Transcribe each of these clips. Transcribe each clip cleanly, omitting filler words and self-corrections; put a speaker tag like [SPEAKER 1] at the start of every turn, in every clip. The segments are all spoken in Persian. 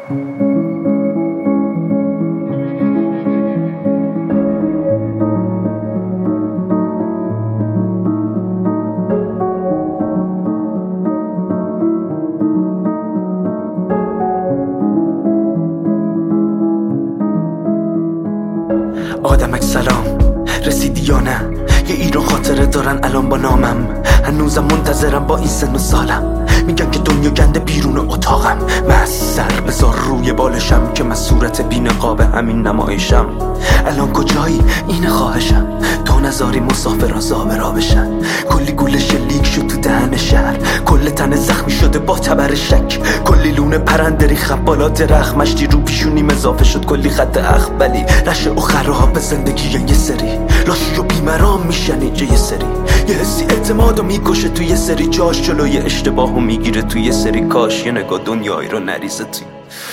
[SPEAKER 1] آدمک سلام، رسیدی یا نه؟ یه ایران خاطره دارن الان با نامم، هنوزم منتظرم با این سن و سالم. میگن که دنیا گنده بیرون اتاقم، من از سر بذار روی بالشم که من صورت بی نقاب همین نمایشم. الان کجایی؟ اینه خواهشم، تا نذاری مسافران زابرا بشن. کلی گوله شلیک شد تو دهن شهر، کل تن زخمی شده با تبر شک، کلی لونه پرنده ریختم بالا درخت، مشتی رو پیشونیم اضافه شد کلی خط اخبلی. رشه و خراب زندگی یه سری لاشی و بیمرام میشن اینجا، یه سری یه حسی اعتمادو میکشه تو یه سری جاش، جلوی اشتباهو میگیره تو یه سری کاش. یه نگاه دنیایی رو نریزه توی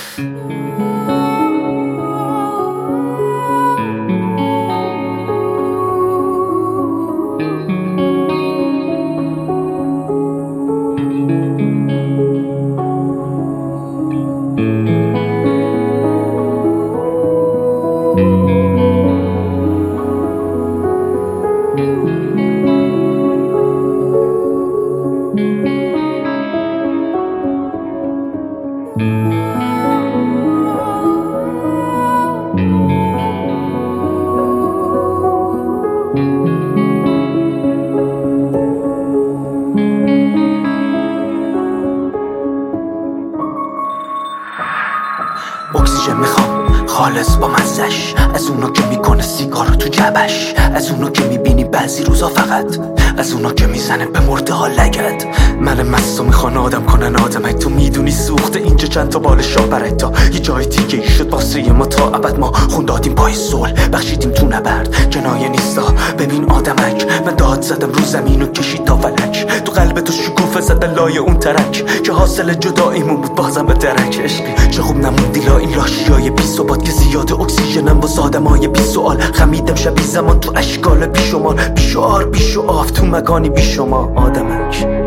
[SPEAKER 1] اکسیژن میخوام خالص با مزش، از اونا که میکنه سیگارو تو جبش، از اونا که میبینی بعضی روزا فقط، از اونا که میزنه به مرده ها لگد. من مستو میخوان آدم کنن آدمک، تو میدونی سوخته اینجا چند تا بال شاه برای تا یه جای دیگه ای شد واسه ما تا ابد. ما خون دادیم پای صلح، بخشیدیم تو نبرد، کنایه نیستا ببین آدمک. من داد زدم رو زمین و کشید تا فلک، تو قلب تو شکوفه زدن لای اون ترک که حاصل جداییمون بود بازم به درک. عشقی چه خوب نموندی لا این لاشیای بی ثبات که زیاد اکسیژنم واسه آدمای بی سوال. خمیدم شبیه زمان تو اشکال بیشمار، بیشعار بیشعاف تو مکانی بی شما آدمک.